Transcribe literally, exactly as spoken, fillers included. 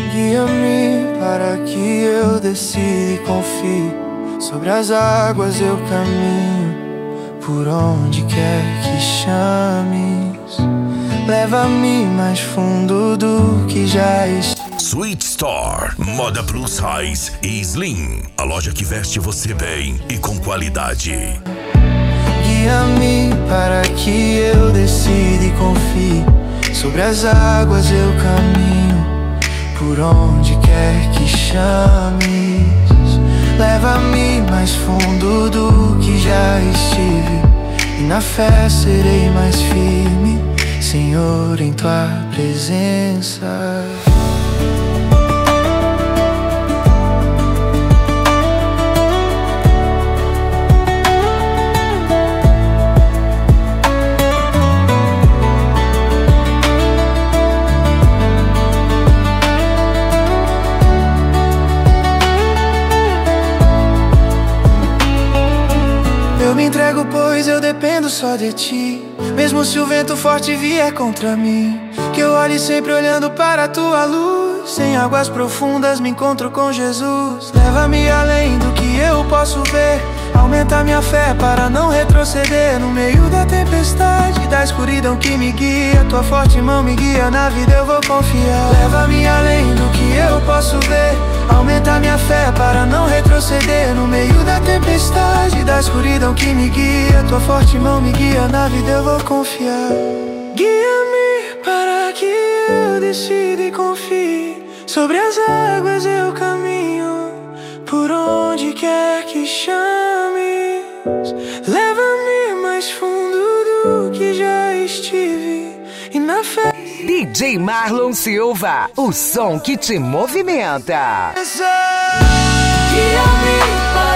Guia-me para que eu decida e confie. Sobre as águas eu caminho, por onde quer que chames. Leva-me mais fundo do que já estive. Sweet Store, moda plus size e slim. A loja que veste você bem e com qualidade. Guia-me para que eu decida e confie. Sobre as águas eu caminho, por onde quer que chames. Leva-me mais fundo do que já estive, e na fé serei mais firme, Senhor, em tua presença. Eu me entrego, pois eu dependo só de ti. Mesmo se o vento forte vier contra mim, que eu olhe sempre olhando para a tua luz. Em águas profundas me encontro com Jesus. Leva-me além do que eu posso ver. Aumenta minha fé para não retroceder. No meio da tempestade, da escuridão que me guia, tua forte mão me guia, na vida eu vou confiar. Leva-me além do que eu posso ver. Aumenta minha fé para não retroceder. No meio da tempestade, da escuridão que me guia, tua forte mão me guia, na vida eu vou confiar. Guia-me para que eu decida e confie. Sobre as águas eu caminho, por onde quer que chames. Leva-me mais fundo do que já estive, e na fé. D J Marlon Silva, o som que te movimenta. Guia-me para